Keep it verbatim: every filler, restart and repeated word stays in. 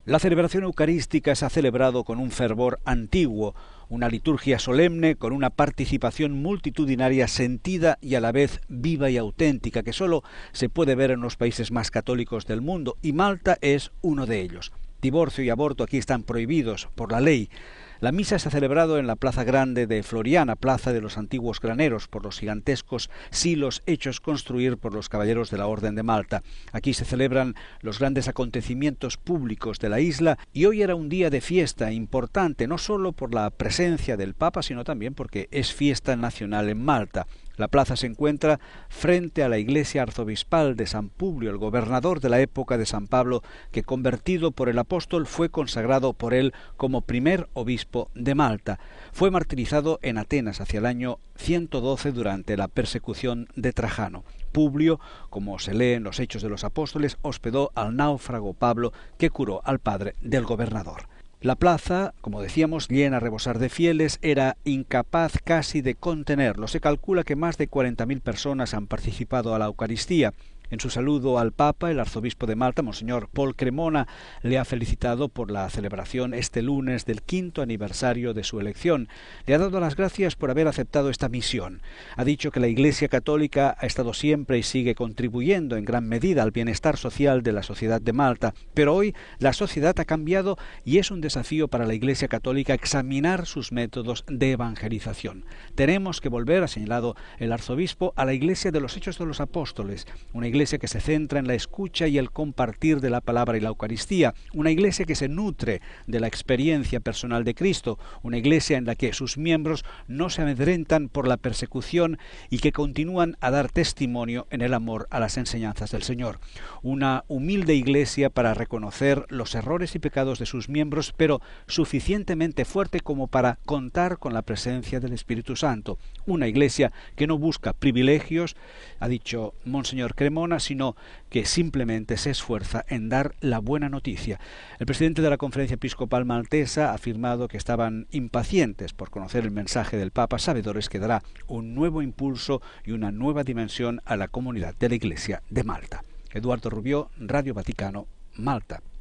La celebración eucarística se ha celebrado con un fervor antiguo, una liturgia solemne con una participación multitudinaria sentida y a la vez viva y auténtica, que sólo se puede ver en los países más católicos del mundo, y Malta es uno de ellos. Divorcio y aborto aquí están prohibidos por la ley. La misa se ha celebrado en la Plaza Grande de Floriana, plaza de los antiguos graneros, por los gigantescos silos hechos construir por los caballeros de la Orden de Malta. Aquí se celebran los grandes acontecimientos públicos de la isla y hoy era un día de fiesta importante, no solo por la presencia del Papa, sino también porque es fiesta nacional en Malta. La plaza se encuentra frente a la iglesia arzobispal de San Publio, el gobernador de la época de San Pablo, que convertido por el apóstol fue consagrado por él como primer obispo de Malta. Fue martirizado en Atenas hacia el año ciento doce durante la persecución de Trajano. Publio, como se lee en los Hechos de los Apóstoles, hospedó al náufrago Pablo, que curó al padre del gobernador. La plaza, como decíamos, llena a rebosar de fieles, era incapaz casi de contenerlo. Se calcula que más de cuarenta mil personas han participado a la Eucaristía. En su saludo al Papa, el arzobispo de Malta, Monseñor Paul Cremona, le ha felicitado por la celebración este lunes del quinto aniversario de su elección. Le ha dado las gracias por haber aceptado esta misión. Ha dicho que la Iglesia Católica ha estado siempre y sigue contribuyendo en gran medida al bienestar social de la sociedad de Malta, pero hoy la sociedad ha cambiado y es un desafío para la Iglesia Católica examinar sus métodos de evangelización. Tenemos que volver, ha señalado el arzobispo, a la Iglesia de los Hechos de los Apóstoles, una iglesia que se centra en la escucha y el compartir de la palabra y la Eucaristía, una iglesia que se nutre de la experiencia personal de Cristo, una iglesia en la que sus miembros no se amedrentan por la persecución y que continúan a dar testimonio en el amor a las enseñanzas del Señor. Una humilde iglesia para reconocer los errores y pecados de sus miembros, pero suficientemente fuerte como para contar con la presencia del Espíritu Santo. Una iglesia que no busca privilegios, ha dicho Monseñor Cremona, sino que simplemente se esfuerza en dar la buena noticia. El presidente de la Conferencia Episcopal Maltesa ha afirmado que estaban impacientes por conocer el mensaje del Papa, sabedores que dará un nuevo impulso y una nueva dimensión a la comunidad de la Iglesia de Malta. Eduardo Rubió, Radio Vaticano, Malta.